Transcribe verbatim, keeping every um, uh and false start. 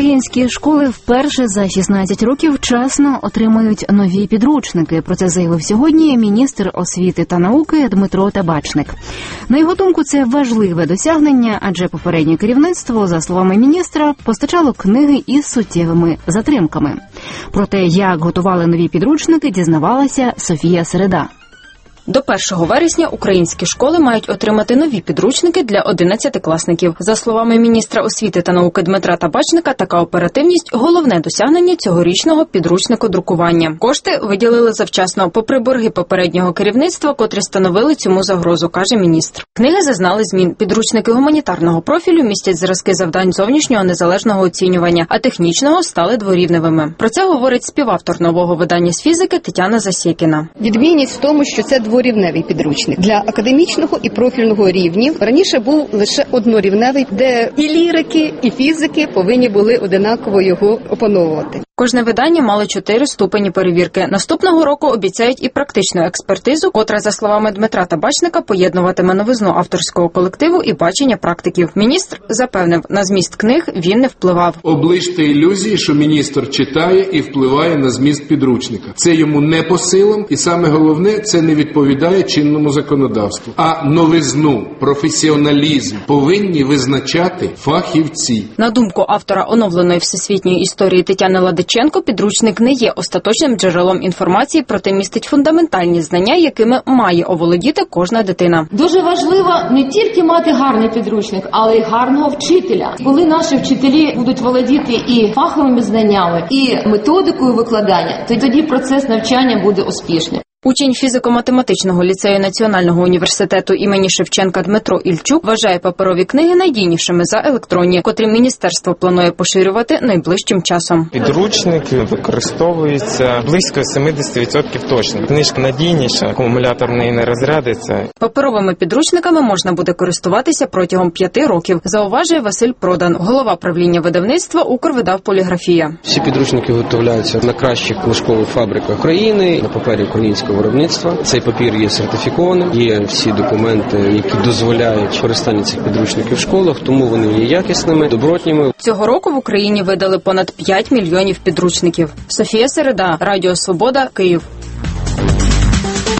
Українські школи вперше за шістнадцять років вчасно отримають нові підручники. Про це заявив сьогодні міністр освіти та науки Дмитро Табачник. На його думку, це важливе досягнення, адже попереднє керівництво, за словами міністра, постачало книги із суттєвими затримками. Про те, як готували нові підручники, дізнавалася Софія Середа. До першого вересня українські школи мають отримати нові підручники для одинадцятикласників. За словами міністра освіти та науки Дмитра Табачника, така оперативність – головне досягнення цьогорічного підручникодрукування. Кошти виділили завчасно, попри борги попереднього керівництва, котрі становили цьому загрозу, каже міністр. Книги зазнали змін. Підручники гуманітарного профілю містять зразки завдань зовнішнього незалежного оцінювання, а технічного стали дворівневими. Про це говорить співавтор нового видання з фізики Тетяна Засєкіна. Відмінність в тому, що це дворівневий підручник. Для академічного і профільного рівнів раніше був лише однорівневий, де і лірики, і фізики повинні були одинаково його опановувати. Кожне видання мало чотири ступені перевірки. Наступного року обіцяють і практичну експертизу, котра, за словами Дмитра Табачника, поєднуватиме новизну авторського колективу і бачення практиків. Міністр запевнив, на зміст книг він не впливав. Облиште ілюзії, що міністр читає і впливає на зміст підручника. Це йому не по силам, і саме головне, це не відповідає чинному законодавству. А новизну, професіоналізм повинні визначати фахівці. На думку автора оновленої всесвітньої історії Тетяни Ладиченко, підручник не є остаточним джерелом інформації, проте містить фундаментальні знання, якими має оволодіти кожна дитина. Дуже важливо не тільки мати гарний підручник, але й гарного вчителя. Коли наші вчителі будуть володіти і фаховими знаннями, і методикою викладання, то тоді процес навчання буде успішним. Учень фізико-математичного ліцею Національного університету імені Шевченка Дмитро Ільчук вважає паперові книги найдійнішими за електронні, котрі міністерство планує поширювати найближчим часом. Підручник використовується близько сімдесят відсотків точно. Книжка надійніша, акумулятор в неї не розрядиться. Паперовими підручниками можна буде користуватися протягом п'яти років, зауважує Василь Продан, голова правління видавництва «Укрвидавполіграфія». Всі підручники виготовляються на кращих книжкових фабриках України, на папері українського виробництва. Цей папір є сертифікованим, є всі документи, які дозволяють використання цих підручників в школах, тому вони є якісними, добротніми. Цього року в Україні видали понад п'ять мільйонів підручників. Софія Середа, Радіо Свобода, Київ.